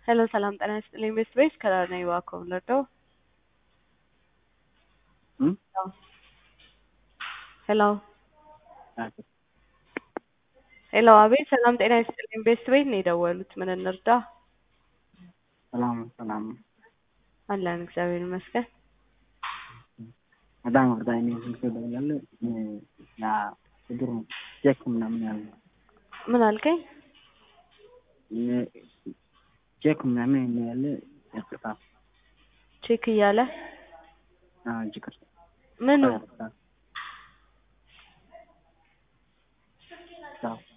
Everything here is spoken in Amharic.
ሄሎ ሰላም ጤና ይስጥልኝ ቤስት ቤስ ከላር ነኝ እባክዎ ልርዳዎ? ሄሎ ሄሎ አቤት ሰላም ጤና ይስጥልኝ ቤስት ቤት ነው የደወሉት ምን እንርዳ? ሰላም አለን እግዚአብሔር ይመስገን። በጣም እርዳኝ ስልክ ደውላለሁ ያ ችግር ነው ቼክ ምናምን ያለ ምን አልከኝ? ቼክ ምናምን ያለ ያስቀጣ ቼክ እያለ ችግር ምኑ